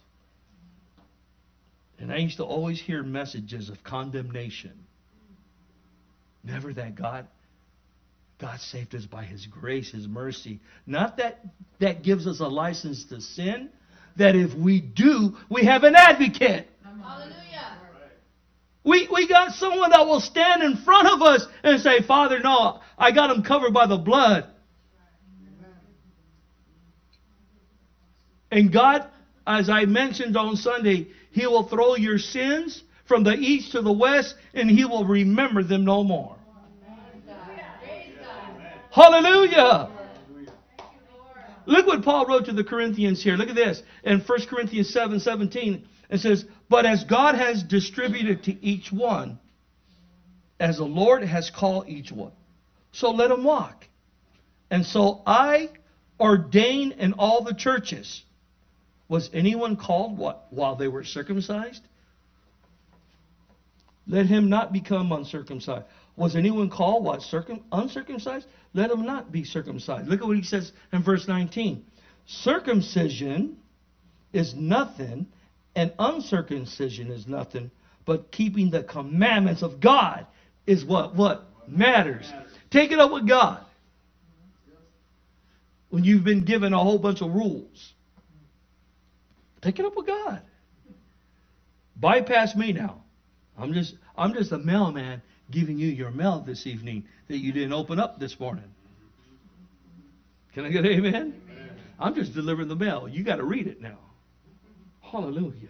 And I used to always hear messages of condemnation. Never that God, God saved us by His grace, His mercy. Not that that gives us a license to sin. That if we do, we have an advocate. Hallelujah. We, we got someone that will stand in front of us and say, Father, no, I got him covered by the blood. And God, as I mentioned on Sunday, He will throw your sins from the east to the west, and He will remember them no more. Hallelujah. Look what Paul wrote to the Corinthians here. Look at this. In First Corinthians seven seventeen, it says, but as God has distributed to each one, as the Lord has called each one, so let him walk. And so I ordain in all the churches. Was anyone called what? While they were circumcised? Let him not become uncircumcised. Was anyone called what? Circum- uncircumcised? Let him not be circumcised. Look at what he says in verse nineteen. Circumcision is nothing, and uncircumcision is nothing, but keeping the commandments of God is what? What matters. Take it up with God. When you've been given a whole bunch of rules, take it up with God. Bypass me now. I'm just I'm just a mailman giving you your mail this evening that you didn't open up this morning. Can I get an amen? Amen. I'm just delivering the mail. You got to read it now. Hallelujah.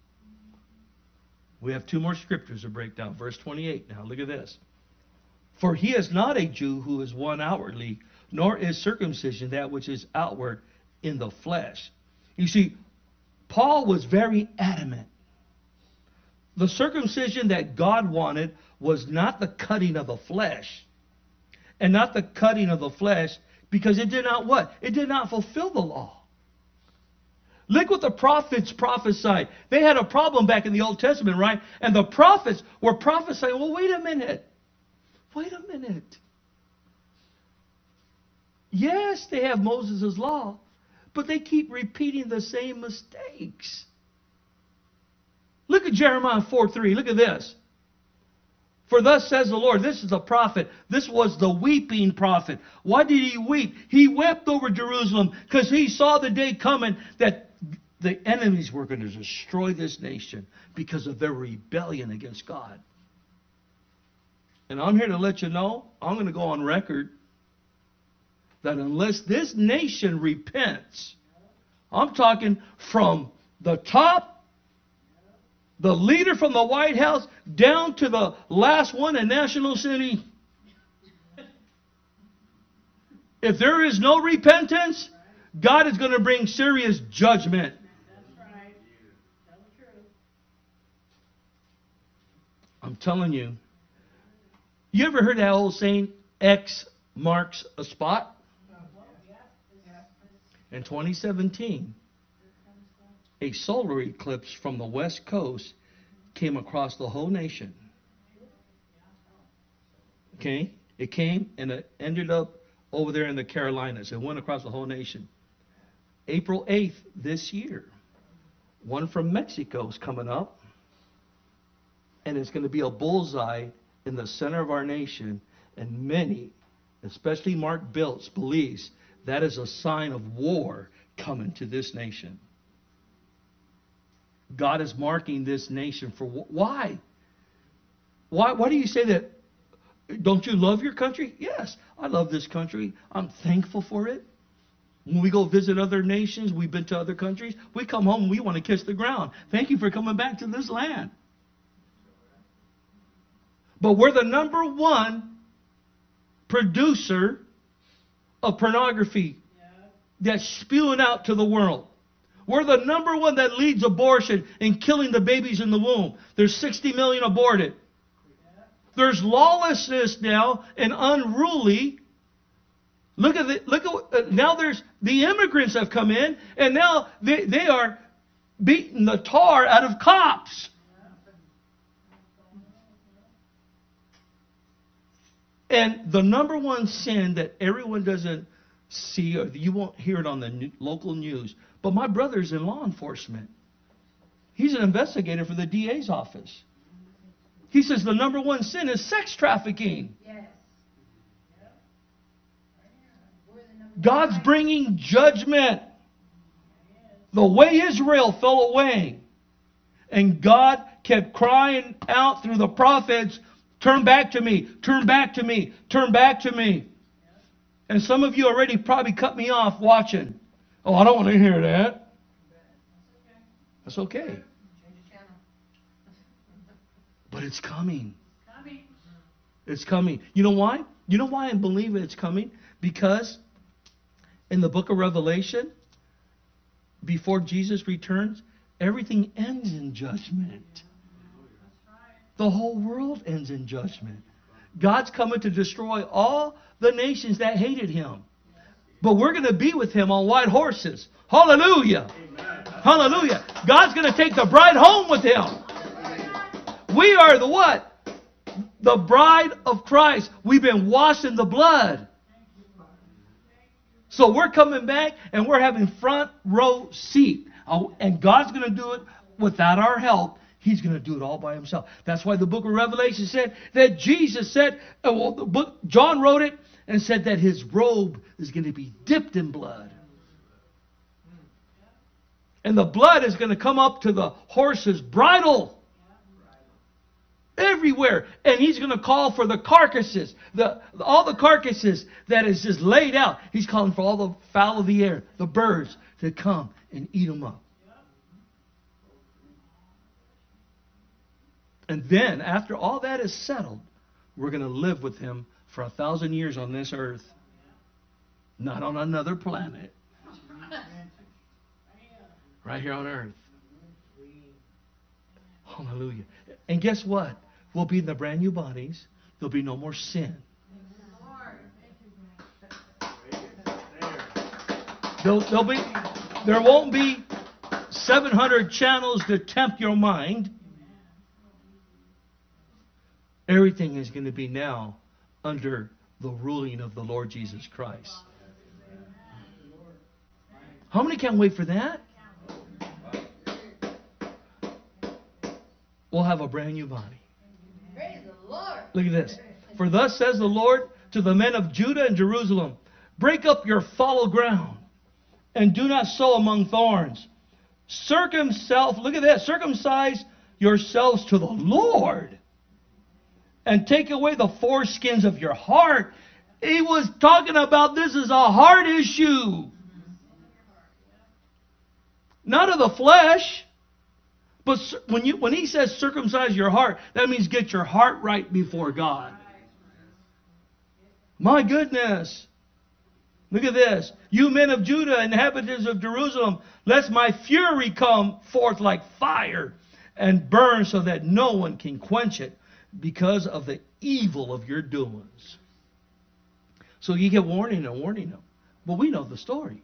We have two more scriptures to break down. Verse twenty-eight now. Look at this. For he is not a Jew who is one outwardly, nor is circumcision that which is outward in the flesh. You see, Paul was very adamant. The circumcision that God wanted was not the cutting of the flesh. And not the cutting of the flesh because it did not what? It did not fulfill the law. Look what the prophets prophesied. They had a problem back in the Old Testament, right? And the prophets were prophesying, well, wait a minute. Wait a minute. Yes, they have Moses' law, but they keep repeating the same mistakes. Look at Jeremiah four three. Look at this. For thus says the Lord, this is the prophet. This was the weeping prophet. Why did he weep? He wept over Jerusalem because he saw the day coming that the enemies were going to destroy this nation because of their rebellion against God. And I'm here to let you know, I'm going to go on record that unless this nation repents, I'm talking from the top, the leader from the White House, down to the last one in National City. If there is no repentance, God is going to bring serious judgment. That's right. Tell the truth. I'm telling you. You ever heard that old saying, X marks a spot? In twenty seventeen, a solar eclipse from the west coast came across the whole nation. Okay? It came and it ended up over there in the Carolinas. It went across the whole nation. April eighth this year, one from Mexico is coming up. And it's going to be a bullseye in the center of our nation. And many, especially Mark Biltz, believes that is a sign of war coming to this nation. God is marking this nation for why? Why? Why do you say that? Don't you love your country? Yes, I love this country. I'm thankful for it. When we go visit other nations, we've been to other countries, we come home and we want to kiss the ground. Thank you for coming back to this land. But we're the number one producer of pornography that's spewing out to the world. We're the number one that leads abortion and killing the babies in the womb. There's sixty million aborted. There's lawlessness now and unruly. Look at the, look at uh, now. There's the immigrants have come in and now they they are beating the tar out of cops. And the number one sin that everyone doesn't see, or you won't hear it on the new, local news, but my brother's in law enforcement. He's an investigator for the D A's office. He says the number one sin is sex trafficking. Yes. God's bringing judgment. The way Israel fell away. And God kept crying out through the prophets, turn back to me, turn back to me, turn back to me. And some of you already probably cut me off watching. Oh, I don't want to hear that. That's okay. But it's coming. Coming. It's coming. You know why? You know why I believe it's coming? Because in the book of Revelation, before Jesus returns, everything ends in judgment. The whole world ends in judgment. God's coming to destroy all the nations that hated Him. But we're going to be with Him on white horses. Hallelujah. Amen. Hallelujah. God's going to take the bride home with Him. We are the what? The bride of Christ. We've been washed in the blood. So we're coming back and we're having front row seat. And God's going to do it without our help. He's going to do it all by Himself. That's why the book of Revelation said that Jesus said, well, the book, John wrote it and said that His robe is going to be dipped in blood. And the blood is going to come up to the horse's bridle. Everywhere. And He's going to call for the carcasses. The, all the carcasses that is just laid out. He's calling for all the fowl of the air, the birds, to come and eat them up. And then, after all that is settled, we're going to live with Him for a thousand years on this earth. Not on another planet. Right here on earth. Hallelujah. And guess what? We'll be in the brand new bodies. There'll be no more sin. There'll, there'll be, there won't be seven hundred channels to tempt your mind. Everything is going to be now under the ruling of the Lord Jesus Christ. How many can't wait for that? We'll have a brand new body. Praise the Lord. Look at this. For thus says the Lord to the men of Judah and Jerusalem, break up your fallow ground and do not sow among thorns. Circumcise, look at that, circumcise yourselves to the Lord and take away the foreskins of your heart He was talking about this is a heart issue. Not of the flesh. But when you when he says circumcise your heart, that means get your heart right before God. My goodness. Look at this. You men of Judah, inhabitants of Jerusalem, let my fury come forth like fire and burn so that no one can quench it because of the evil of your doings. So you get warning and warning them. But we know the story.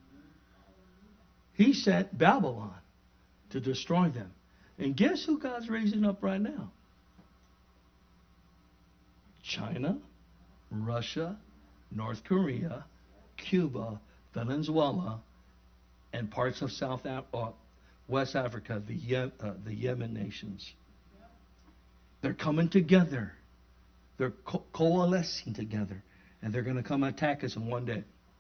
He sent Babylon to destroy them. And guess who God's raising up right now? China, Russia, North Korea, Cuba, Venezuela, and parts of South Af- uh, West Africa, the, Ye- uh, the Yemen nations. They're coming together. They're co- coalescing together. And they're going to come attack us in one day.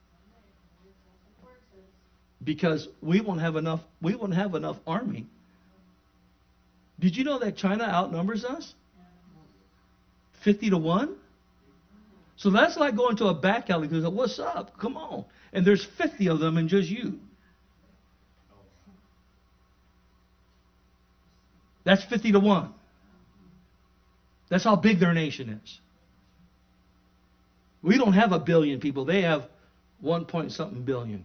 Because we won't have enough, we won't have enough army. Did you know that China outnumbers us? fifty to one? So that's like going to a back alley and say, what's up? Come on. And there's fifty of them and just you. That's fifty to one. That's how big their nation is. We don't have a billion people. They have one point something billion.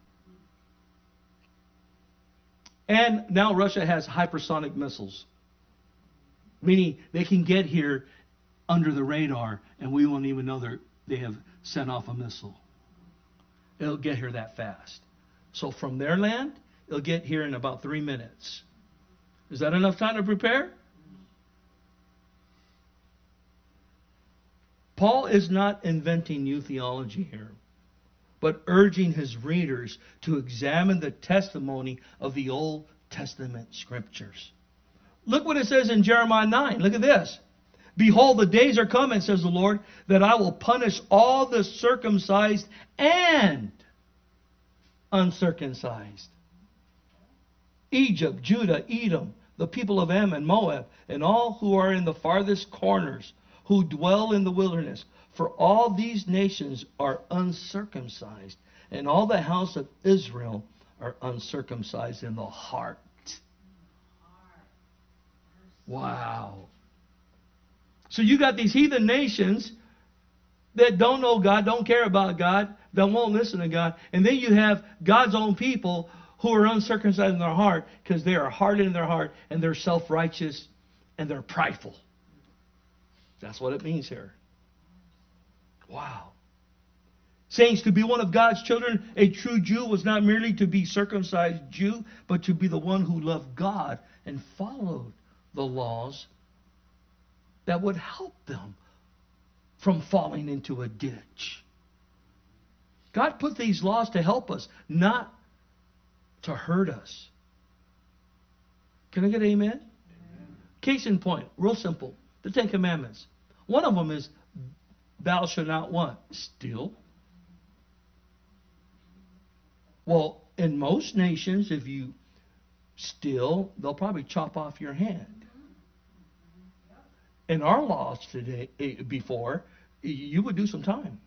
And now Russia has hypersonic missiles. Meaning they can get here under the radar and we won't even know they have sent off a missile. It'll get here that fast. So from their land, it'll get here in about three minutes. Is that enough time to prepare? Paul is not inventing new theology here, but urging his readers to examine the testimony of the Old Testament scriptures. Look what it says in Jeremiah nine. Look at this. Behold, the days are coming, says the Lord, that I will punish all the circumcised and uncircumcised. Egypt, Judah, Edom, the people of Ammon, Moab, and all who are in the farthest corners, who dwell in the wilderness. For all these nations are uncircumcised, and all the house of Israel are uncircumcised in the heart. Wow. So you got these heathen nations that don't know God, don't care about God, that won't listen to God. And then you have God's own people who are uncircumcised in their heart because they are hardened in their heart and they're self-righteous and they're prideful. That's what it means here. Wow. Saints, to be one of God's children, a true Jew was not merely to be circumcised Jew, but to be the one who loved God and followed the laws that would help them from falling into a ditch. God put these laws to help us, not to hurt us. Can I get an amen? Amen. Case in point, real simple. The Ten Commandments. One of them is, thou shalt not what? Steal. Well, in most nations, if you steal, they'll probably chop off your hand. In our laws today, before, you would do some time.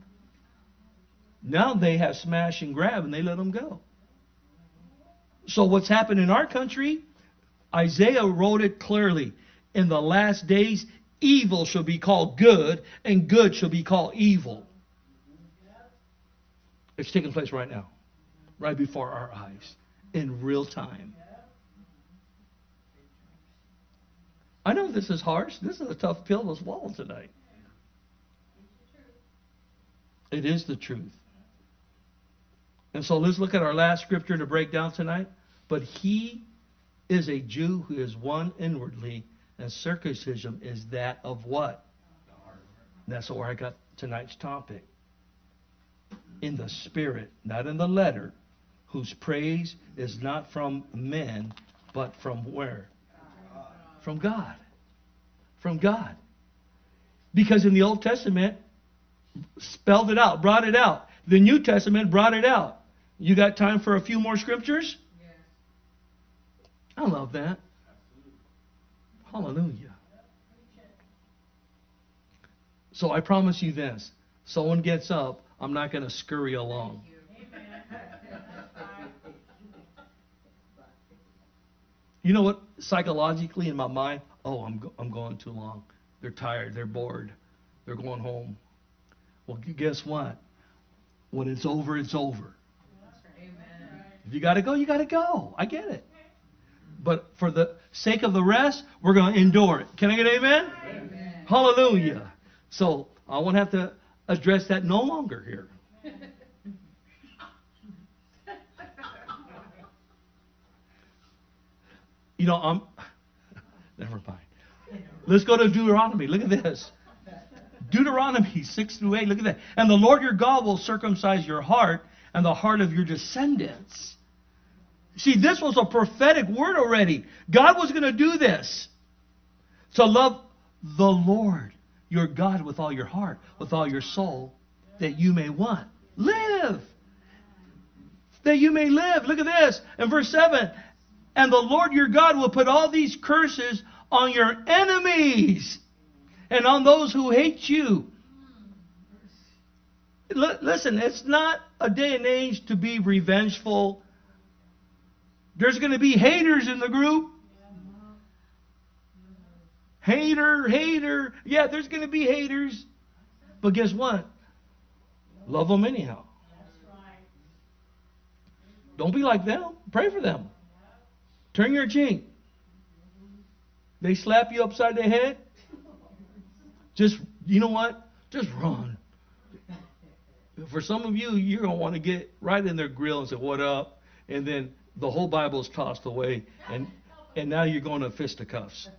Now they have smash and grab and they let them go. So what's happened in our country, Isaiah wrote it clearly. In the last days, evil shall be called good and good shall be called evil. It's taking place right now, right before our eyes, in real time. I know this is harsh. This is a tough pill to swallow tonight. It is the truth. And so let's look at our last scripture to break down tonight. But he is a Jew who is one inwardly, and circumcision is that of what? That's where I got tonight's topic. In the spirit, not in the letter, whose praise is not from men, but from where? From God. From God. Because in the Old Testament, spelled it out, brought it out. The New Testament brought it out. You got time for a few more scriptures? Yes. I love that. Hallelujah. So I promise you this. someone gets up, I'm not going to scurry along. You know what? Psychologically in my mind, oh, I'm go- I'm going too long. They're tired. They're bored. They're going home. Well, guess what? When it's over, it's over. If you got to go, you got to go. I get it. But for the sake of the rest, we're going to endure it. Can I get amen? Amen. Hallelujah. So I won't have to address that no longer here. You know, I'm... Never mind. Let's go to Deuteronomy. Look at this. Deuteronomy six through eight. Look at that. And the Lord your God will circumcise your heart and the heart of your descendants. See, this was a prophetic word already. God was going to do this. To love the Lord your God with all your heart, with all your soul, that you may what? Live. That you may live. Look at this. In verse seven. And the Lord your God will put all these curses on your enemies and on those who hate you. L- listen, it's not a day and age to be revengeful. There's going to be haters in the group. Hater, hater. Yeah, there's going to be haters. But guess what? Love them anyhow. Don't be like them. Pray for them. Turn your cheek. They slap you upside the head. Just, you know what? Just run. For some of you, you're going to want to get right in their grill and say, what up? And then the whole Bible's tossed away. And, and now you're going to fisticuffs.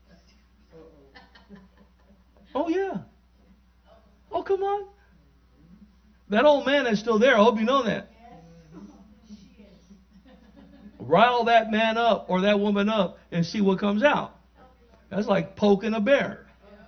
Oh, yeah. Oh, come on. That old man is still there. I hope you know that. Rile that man up or that woman up and see what comes out. That's like poking a bear.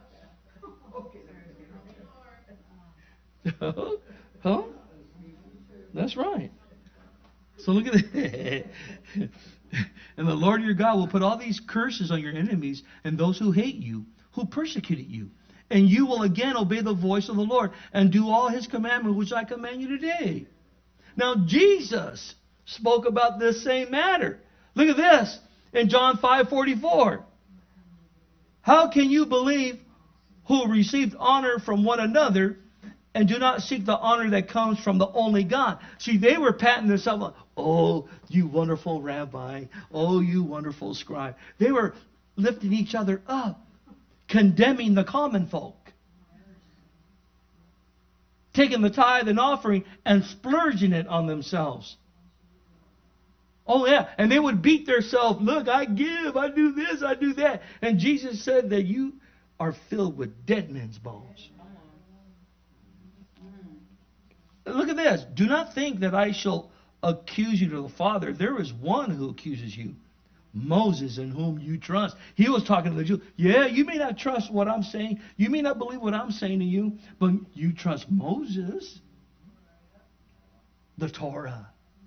Huh? That's right. So look at that. And the Lord your God will put all these curses on your enemies and those who hate you, who persecuted you. And you will again obey the voice of the Lord and do all his commandments which I command you today. Now Jesus spoke about this same matter. Look at this in John five forty-four. How can you believe who received honor from one another and do not seek the honor that comes from the only God? See, they were patting themselves on, oh, you wonderful rabbi. Oh, you wonderful scribe. They were lifting each other up, condemning the common folk. Taking the tithe and offering and splurging it on themselves. Oh, yeah. And they would beat themselves. Look, I give. I do this. I do that. And Jesus said that you are filled with dead men's bones. Look at this. Do not think that I shall accuse you to the Father. There is one who accuses you. Moses, in whom you trust. He was talking to the Jews. Yeah, you may not trust what I'm saying. You may not believe what I'm saying to you. But you trust Moses. The Torah.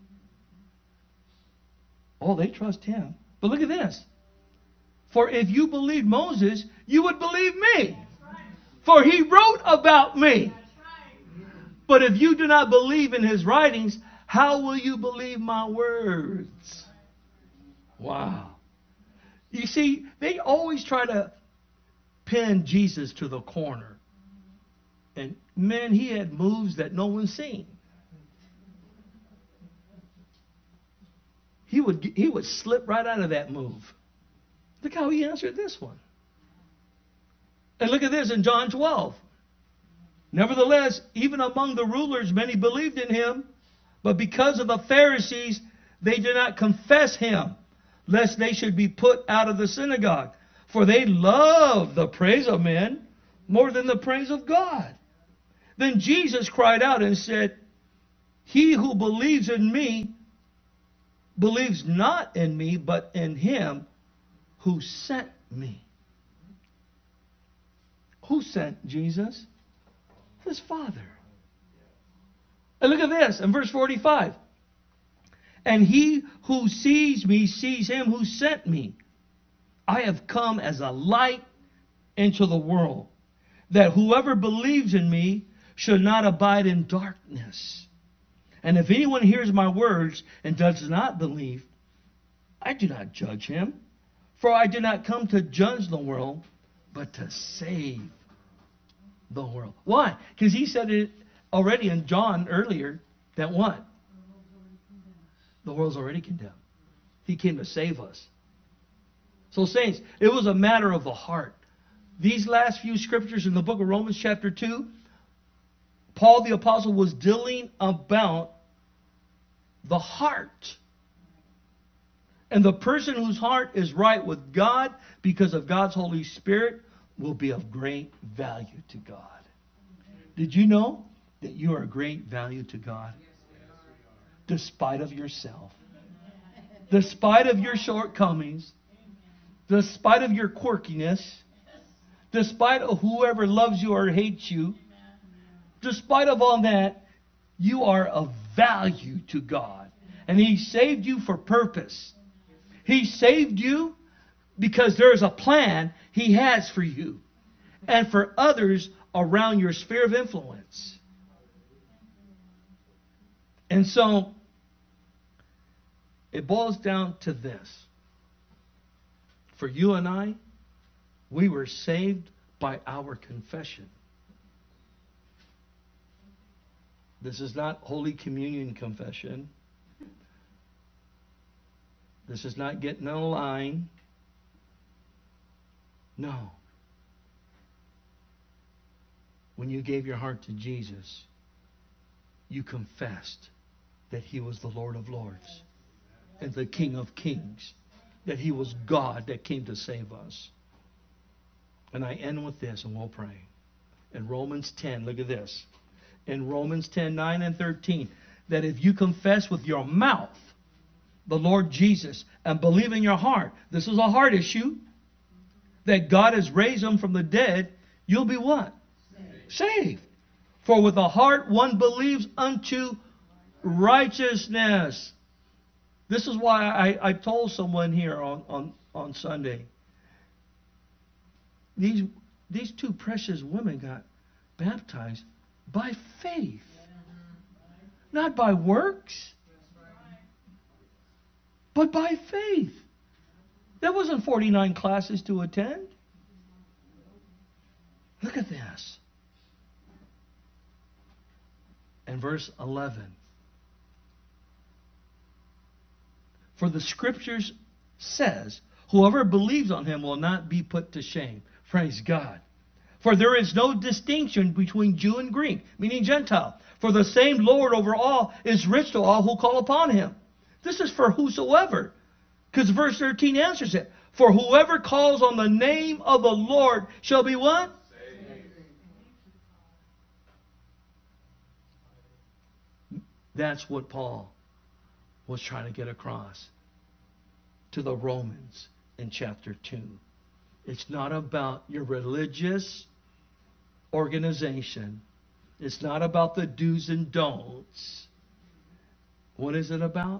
Oh, they trust him. But look at this. For if you believed Moses, you would believe me. For he wrote about me. But if you do not believe in his writings, how will you believe my words? Wow. You see, they always try to pin Jesus to the corner. And man, he had moves that no one's seen. He would, he would slip right out of that move. Look how he answered this one. And look at this in John twelve. Nevertheless, even among the rulers, many believed in him. But because of the Pharisees, they did not confess him, lest they should be put out of the synagogue. For they love the praise of men more than the praise of God. Then Jesus cried out and said, he who believes in me believes not in me, but in him who sent me. Who sent Jesus? His Father. And look at this in verse forty-five. And he who sees me sees him who sent me. I have come as a light into the world, that whoever believes in me should not abide in darkness. And if anyone hears my words and does not believe, I do not judge him. For I did not come to judge the world, but to save the world. Why? Because he said it already in John earlier, that what? The world's already condemned. He came to save us. So saints, it was a matter of the heart. These last few scriptures in the book of Romans chapter two, Paul the Apostle was dealing about the heart. And the person whose heart is right with God because of God's Holy Spirit will be of great value to God. Did you know that you are of great value to God? Despite of yourself. Despite of your shortcomings. Despite of your quirkiness. Despite of whoever loves you or hates you. Despite of all that, you are of value to God. And He saved you for purpose. He saved you because there is a plan He has for you and for others around your sphere of influence. And so, it boils down to this. For you and I, we were saved by our confession. This is not Holy Communion confession. This is not getting in a line. No. When you gave your heart to Jesus, you confessed that He was the Lord of Lords and the King of Kings, that He was God that came to save us. And I end with this, and we'll pray. In Romans ten, look at this. In Romans ten, nine and thirteen, that if you confess with your mouth the Lord Jesus and believe in your heart, this is a heart issue, that God has raised Him from the dead, you'll be what? Saved. Saved. For with the heart one believes unto righteousness. This is why I, I told someone here on, on, on Sunday, these, these two precious women got baptized by faith, not by works, but by faith. There wasn't forty-nine classes to attend. Look at this. And verse eleven. For the Scriptures says, whoever believes on Him will not be put to shame. Praise God. For there is no distinction between Jew and Greek, meaning Gentile. For the same Lord over all is rich to all who call upon Him. This is for whosoever. Because verse thirteen answers it. For whoever calls on the name of the Lord shall be what? Saved. That's what Paul was trying to get across to the Romans in chapter two. It's not about your religious organization. It's not about the do's and don'ts. What is it about?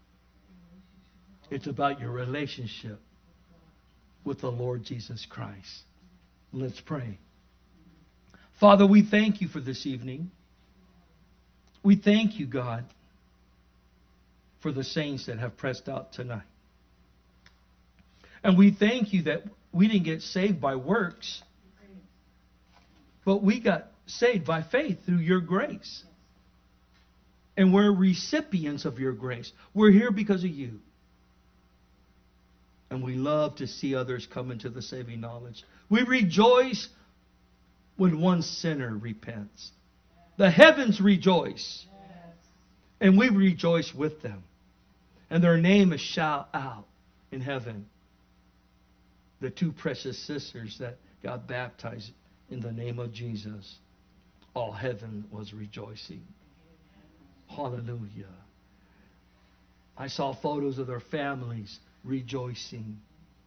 It's about your relationship with the Lord Jesus Christ. Let's pray. Father, we thank You for this evening. We thank You, God, for the saints that have pressed out tonight. And we thank You that we didn't get saved by works, but we got saved by faith through Your grace. And we're recipients of Your grace. We're here because of You. And we love to see others come into the saving knowledge. We rejoice when one sinner repents. The heavens rejoice. And we rejoice with them. And their name is shout out in heaven. The two precious sisters that got baptized in the name of Jesus. All heaven was rejoicing. Hallelujah. I saw photos of their families rejoicing.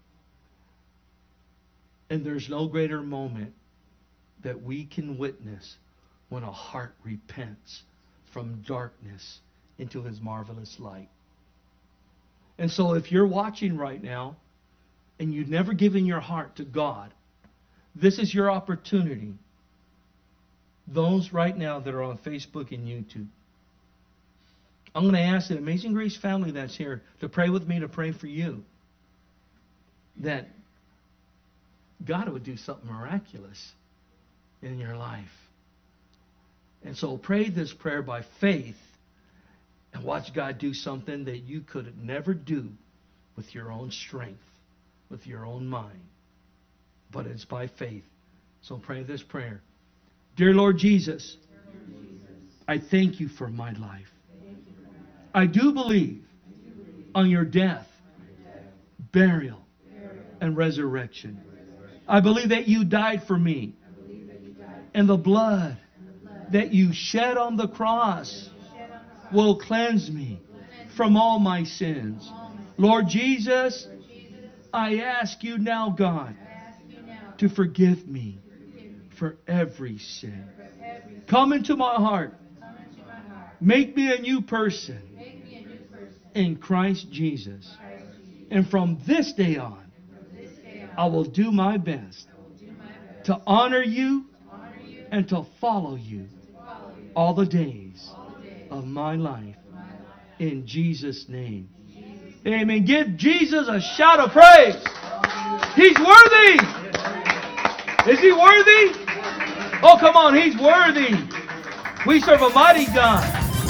And there's no greater moment that we can witness when a heart repents from darkness into His marvelous light. And so if you're watching right now and you've never given your heart to God, this is your opportunity. those right now that are on Facebook and YouTube, I'm going to ask the Amazing Grace family that's here to pray with me, to pray for you, that God would do something miraculous in your life. And so pray this prayer by faith and watch God do something that you could never do with your own strength, with your own mind. But it's by faith. So pray this prayer. Dear Lord Jesus, I thank you for my life. I do believe on your death, burial, and resurrection. I believe that you died for me. And the blood that you shed on the cross will cleanse me from all my sins. Lord Jesus, I ask you now, God, to forgive me for every sin. Come into my heart. Make me a new person in Christ Jesus. And from this day on, I will do my best to honor you and to follow you all the days of my life. In Jesus' name. Amen. Give Jesus a shout of praise. He's worthy. Is he worthy? Oh, come on. He's worthy. We serve a mighty God.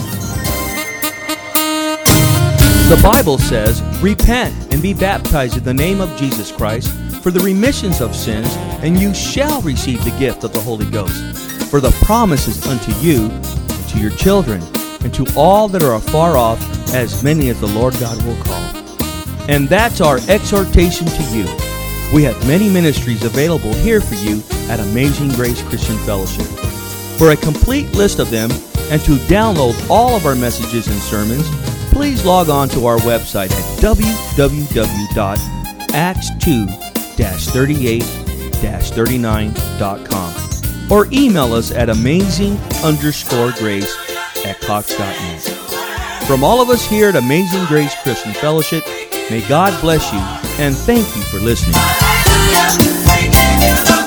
The Bible says, repent and be baptized in the name of Jesus Christ for the remissions of sins, and you shall receive the gift of the Holy Ghost. For the promise is unto you, and to your children, and to all that are afar off, as many as the Lord God will call. And that's our exhortation to you. We have many ministries available here for you at Amazing Grace Christian Fellowship. For a complete list of them, and to download all of our messages and sermons, please log on to our website at w w w dot acts two dash thirty-eight dash thirty-nine dot com or email us at amazing underscore grace at cox dot net. From all of us here at Amazing Grace Christian Fellowship, may God bless you and thank you for listening.